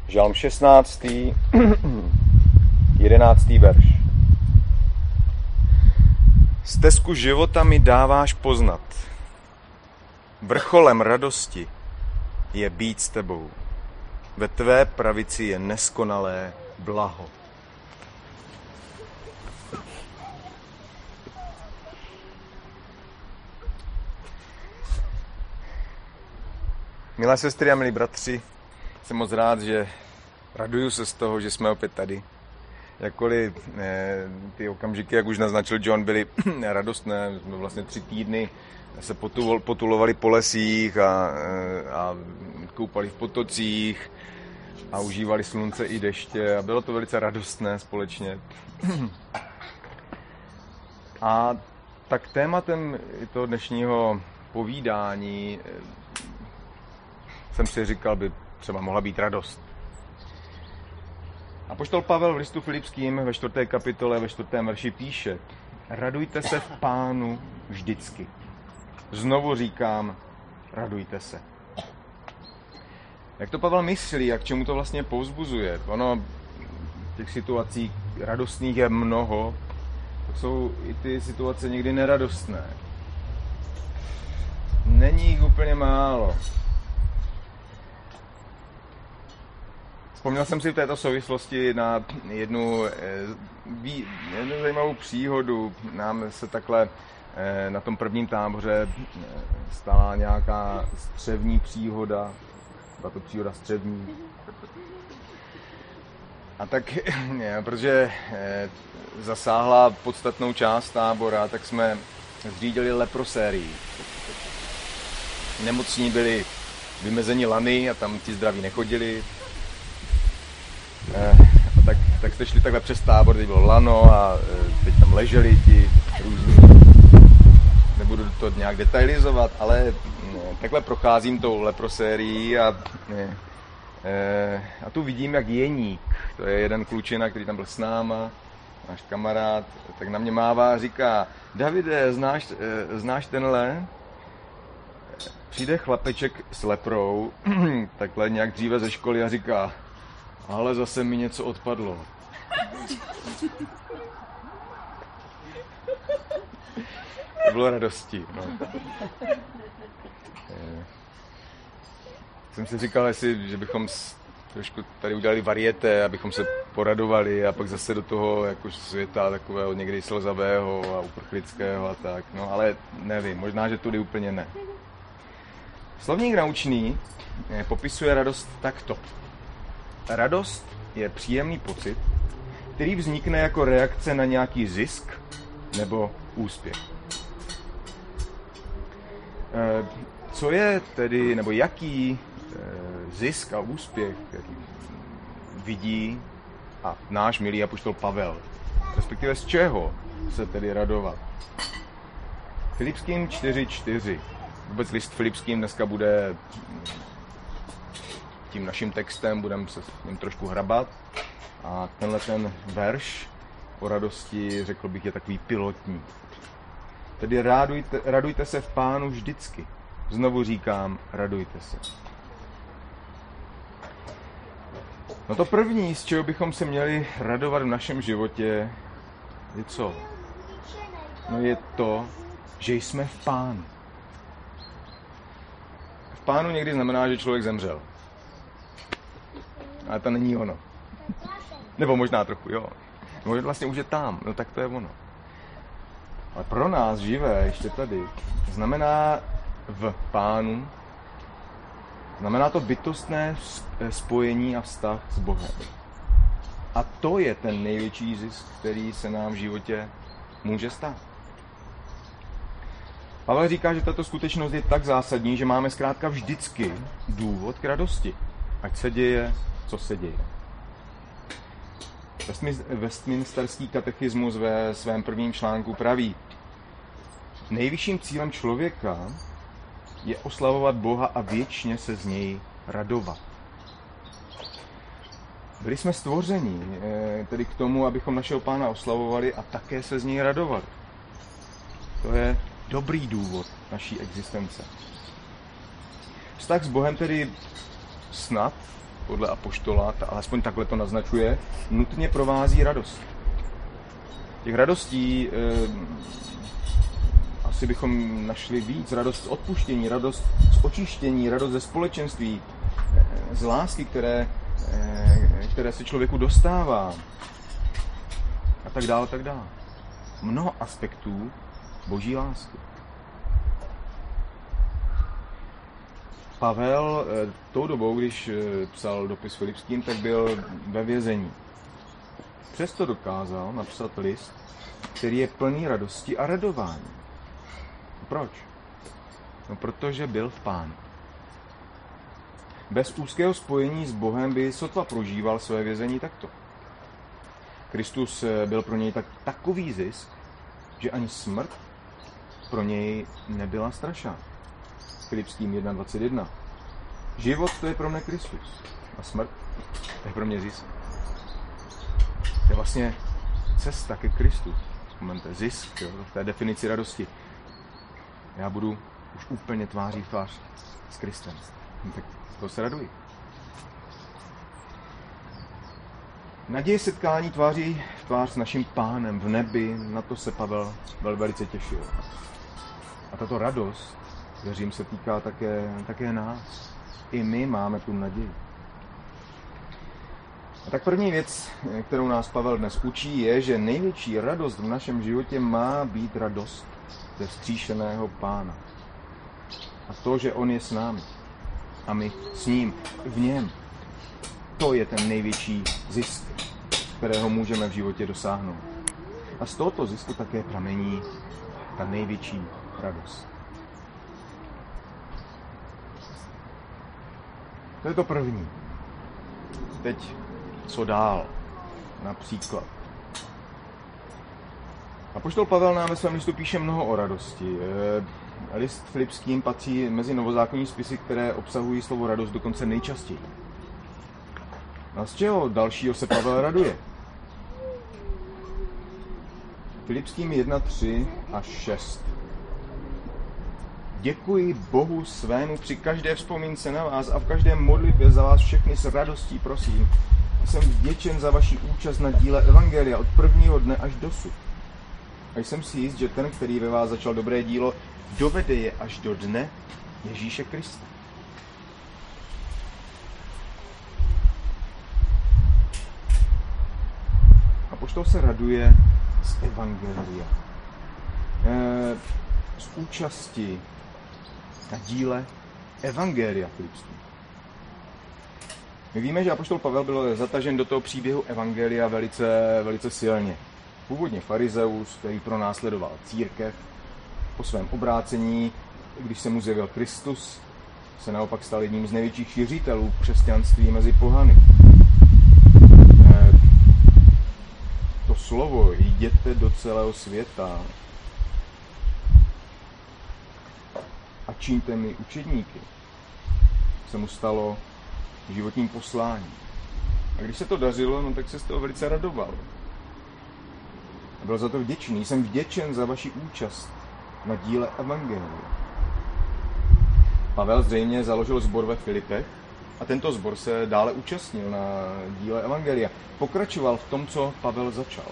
Žalm 16. 11. verš. Stezku života mi dáváš poznat. Vrcholem radosti je být s tebou. Ve tvé pravici je neskonalé blaho. Milé sestry a milí bratři, jsem moc rád, že raduju se z toho, že jsme opět tady. Jakkoliv ty okamžiky, jak už naznačil John, byly radostné. Jsme vlastně 3 týdny se potulovali po lesích a koupali v potocích a užívali slunce i deště a bylo to velice radostné společně. A tak tématem toho dnešního povídání jsem si říkal, by třeba mohla být radost. Apoštol Pavel v listu Filipským ve 4. kapitole ve 4. verši píše: radujte se v Pánu vždycky. Znovu říkám, radujte se. Jak to Pavel myslí a k čemu to vlastně povzbuzuje? Ono, těch situací radostných je mnoho, tak jsou i ty situace někdy neradostné. Není jich úplně málo. Vzpomněl jsem si v této souvislosti na jednu zajímavou příhodu. Nám se takhle na tom prvním táboře stala nějaká střevní příhoda. Byla to příhoda střevní. A tak, protože zasáhla podstatnou část tábora, tak jsme zřídili leprosérii. Nemocní byli vymezeni lany a tam ti zdraví nechodili. A tak jste šli takhle přes tábor, teď bylo lano a teď tam leželi ti různí. Nebudu to nějak detailizovat, ale takhle procházím tou leprosérií a tu vidím, jak Jeník, to je jeden klučina, který tam byl s náma, náš kamarád, tak na mě mává a říká: Davide, znáš tenhle? Přijde chlapeček s leprou, takhle nějak dříve ze školy a říká: ale zase mi něco odpadlo. To bylo radosti. No. Jsem si říkal, že bychom trošku tady udělali varieté, abychom se poradovali a pak zase do toho jako světa takového někdy slzavého a uprchlického a tak. No ale nevím, možná, že tudy úplně ne. Slovník naučný popisuje radost takto. Radost je příjemný pocit, který vznikne jako reakce na nějaký zisk nebo úspěch. Co je tedy, nebo jaký zisk a úspěch vidí a náš milý apoštol Pavel? Respektive z čeho se tedy radovat? Filipským 4.4. Vůbec list Filipským dneska bude tím naším textem, budeme se s ním trošku hrabat. A tenhle ten verš o radosti, řekl bych, je takový pilotní. Tedy radujte se v Pánu vždycky. Znovu říkám, radujte se. No to první, z čeho bychom se měli radovat v našem životě, je co? No je to, že jsme v Pánu. V Pánu někdy znamená, že člověk zemřel. Ale to není ono. Nebo možná trochu, jo. Možná vlastně už je tam, no tak to je ono. Ale pro nás živé, ještě tady, znamená v Pánu, znamená to bytostné spojení a vztah s Bohem. A to je ten největší zisk, který se nám v životě může stát. Pavel říká, že tato skutečnost je tak zásadní, že máme zkrátka vždycky důvod k radosti. Ať se děje, co se děje. Westminsterský katechismus ve svém prvním článku praví: nejvyšším cílem člověka je oslavovat Boha a věčně se z něj radovat. Byli jsme stvořeni tedy k tomu, abychom našeho Pána oslavovali a také se z něj radovali. To je dobrý důvod naší existence. Vztah s Bohem tedy snad podle apoštola, alespoň takhle to naznačuje, nutně provází radost. Těch radostí asi bychom našli víc. Radost z odpuštění, radost z očištění, radost ze společenství, z lásky, které se člověku dostává. A tak dále, tak dále. Mnoho aspektů boží lásky. Pavel tou dobou, když psal dopis Filipským, tak byl ve vězení. Přesto dokázal napsat list, který je plný radosti a radování. Proč? No, protože byl v Pánu. Bez úzkého spojení s Bohem by sotva prožíval své vězení takto. Kristus byl pro něj takový zisk, že ani smrt pro něj nebyla strašná. Filipským 1.21. Život to je pro mě Kristus a smrt to je pro mě zisk. To je vlastně cesta ke Kristu. Vzpomeňte, zisk, jo, v té definici radosti. Já budu už úplně tváří v tvář s Kristem. No, tak to se raduji. Naděje setkání tváří v tvář s naším Pánem v nebi, na to se Pavel velice těšil. A tato radost, věřím, se týká také nás. I my máme tu naději. A tak první věc, kterou nás Pavel dnes učí, je, že největší radost v našem životě má být radost ze vzkříšeného Pána. A to, že on je s námi a my s ním, v něm, to je ten největší zisk, kterého můžeme v životě dosáhnout. A z tohoto zisku také pramení ta největší radost. To je to první. Teď co dál? Například. Apoštol Pavel nám ve svém listu píše mnoho o radosti. List Filipským patří mezi novozákonní spisy, které obsahují slovo radost dokonce nejčastěji. A z čeho dalšího se Pavel raduje? Filipským 1.3 až 6. Děkuji Bohu svému při každé vzpomínce na vás a v každé modlitbě za vás všechny s radostí prosím. Jsem vděčen za vaši účast na díle Evangelia od prvního dne až dosud. A jsem si jist, že ten, který ve vás začal dobré dílo, dovede je až do dne Ježíše Krista. Apoštol se raduje z Evangelia. Z účasti na díle Evangelia Filipským. My víme, že apoštol Pavel byl zatažen do toho příběhu Evangelia velice silně. Původně farizeus, který pronásledoval církev, po svém obrácení, když se mu zjevil Kristus, se naopak stal jedním z největších šířitelů křesťanství mezi pohany. To slovo jděte do celého světa a čiňte mi učedníky, se mu stalo životním posláním. A když se to dařilo, no, tak se z toho velice radoval. A byl za to vděčný. Jsem vděčen za vaši účast na díle Evangelia. Pavel zřejmě založil sbor ve Filipech a tento sbor se dále účastnil na díle Evangelia. Pokračoval v tom, co Pavel začal.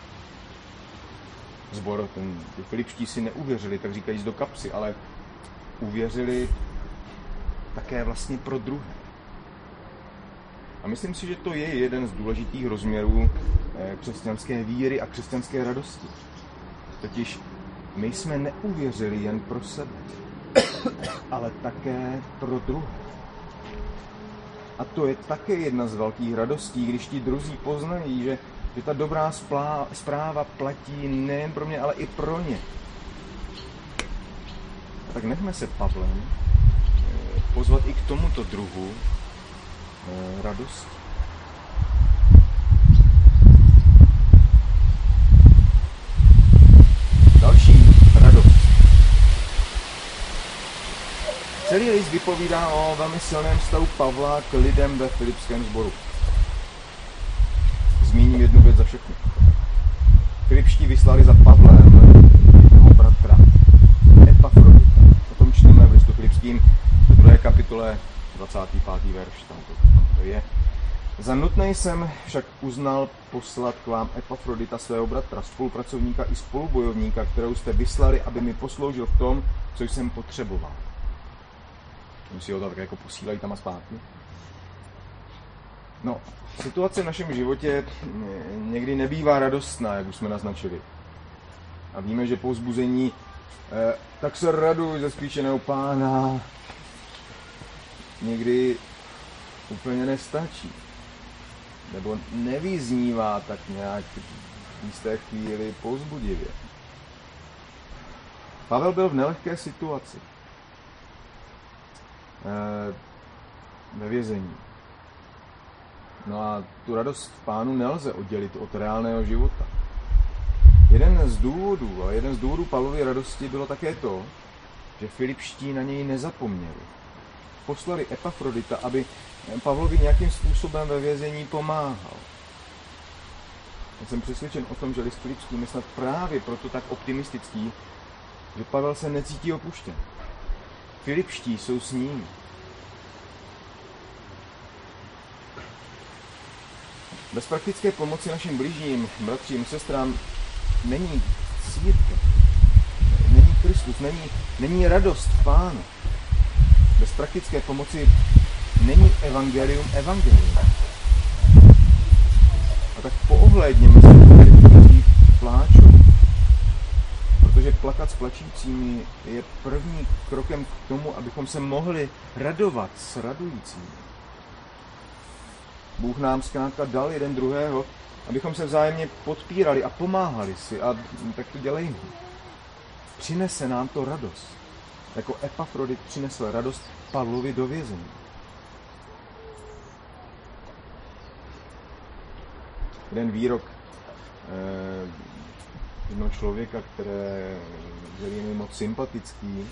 Sbor, ty filipští si neuvěřili, tak říkajíc do kapsy, ale uvěřili také vlastně pro druhé. A myslím si, že to je jeden z důležitých rozměrů křesťanské víry a křesťanské radosti. Totiž my jsme neuvěřili jen pro sebe, ale také pro druhé. A to je také jedna z velkých radostí, když ti druzí poznají, že ta dobrá zpráva platí nejen pro mě, ale i pro ně. Tak nechme se Pavlem pozvat i k tomuto druhu radost. Další radost. Celý list vypovídá o velmi silném vztahu Pavla k lidem ve filipském sboru. Zmíním jednu věc za všechny. Filipští vyslali za Pavlem jeho bratra Epafrodita. O tom čteme v listu Filipským v 2. kapitole 25. verš. Tam to je je. Za nutné jsem však uznal poslat k vám Epafrodita, svého bratra, spolupracovníka i spolubojovníka, kterou jste vyslali, aby mi posloužil v tom, co jsem potřeboval. Musí ho to tak jako posílají tam a zpátky. No, situace v našem životě někdy nebývá radostná, jak už jsme naznačili. A víme, že povzbuzení tak se raduj ze vzkříšeného Pána někdy úplně nestačí. Nebo nevyznívá tak nějak v jisté chvíli povzbudivě. Pavel byl v nelehké situaci. Ve vězení. No a tu radost v Pánu nelze oddělit od reálného života. Jeden z důvodů Pavlovy radosti bylo také to, že Filipští na něj nezapomněli. Poslali Epafrodita, aby Pavlovi nějakým způsobem ve vězení pomáhal. Já jsem přesvědčen o tom, že list Filipským je snad právě proto tak optimistický, že Pavel se necítí opuštěn. Filipští jsou s ním. Bez praktické pomoci našim bližním, bratřím, sestrám není církev, není Kristus, není radost v Pánu. Bez praktické pomoci není evangelium. A tak poohlédněme se těch, kteří pláčou. Protože plakat s plačícími je první krokem k tomu, abychom se mohli radovat s radujícími. Bůh nám zkrátka dal jeden druhého, abychom se vzájemně podpírali a pomáhali si. A tak to dělejme. Přinese nám to radost. Jako Epafrodit přinesl radost Pavlovi do vězení. Jeden výrok jednoho člověka, který je mi moc sympatický,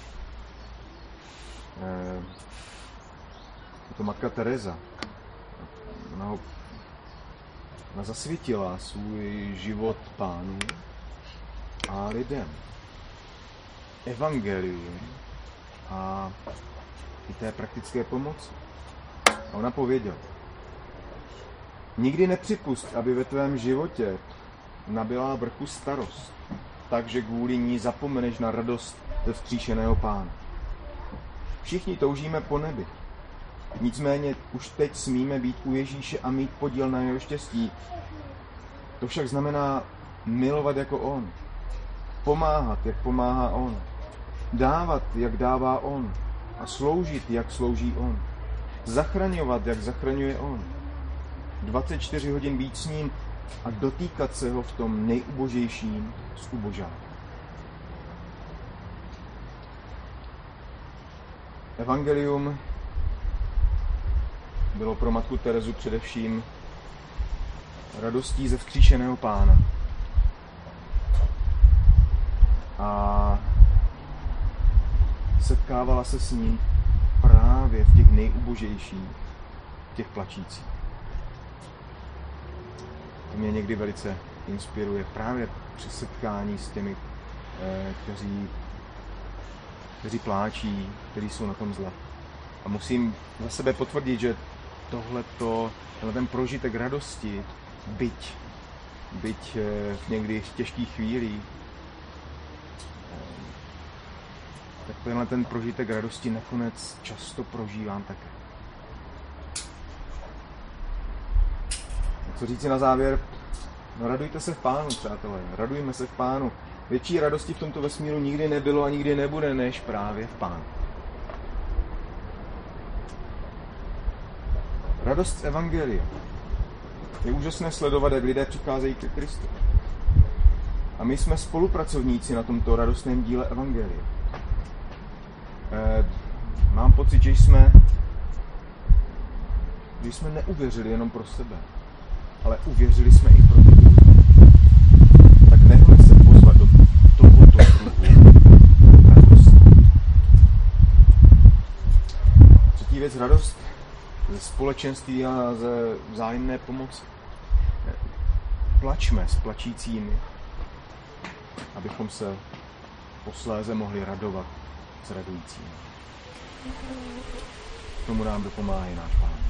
je to matka Teresa. Ona zasvětila svůj život Pánu a lidem. Evangelium a i té praktické pomoci. A ona pověděla: nikdy nepřipust, aby ve tvém životě nabyla vrchu starost, takže kvůli ní zapomeneš na radost ze vzkříšeného Pána. Všichni toužíme po nebi. Nicméně už teď smíme být u Ježíše a mít podíl na jeho štěstí. To však znamená milovat jako on, pomáhat, jak pomáhá on, dávat, jak dává on a sloužit, jak slouží on, zachraňovat, jak zachraňuje on, 24 hodin být s ním a dotýkat se ho v tom nejubožejším z ubožáků. Evangelium bylo pro matku Terezu především radostí ze vzkříšeného Pána. A setkávala se s ním právě v těch nejubožejších, těch plačících. To mě někdy velice inspiruje právě při setkání s těmi, kteří pláčí, kteří jsou na tom zle. A musím za sebe potvrdit, že ten prožitek radosti, byť v někdy těžkých chvílích, tak ten prožitek radosti nakonec často prožívám také. Co říci na závěr? No, radujte se v Pánu, přátelé, radujme se v Pánu. Větší radosti v tomto vesmíru nikdy nebylo a nikdy nebude, než právě v Pánu. Radost z evangelia. Je úžasné sledovat, jak lidé přicházejí ke Kristu. A my jsme spolupracovníci na tomto radostném díle evangelia. Mám pocit, že jsme neuvěřili jenom pro sebe, ale uvěřili jsme i pro ty. Tak nechme se pozvat do tohoto kruhu radosti. Třetí věc, radost ze společenství a ze vzájemné pomoci. Plačme s plačícími, abychom se posléze mohli radovat s radujícími. Tomu nám dopomáhá náš Pán.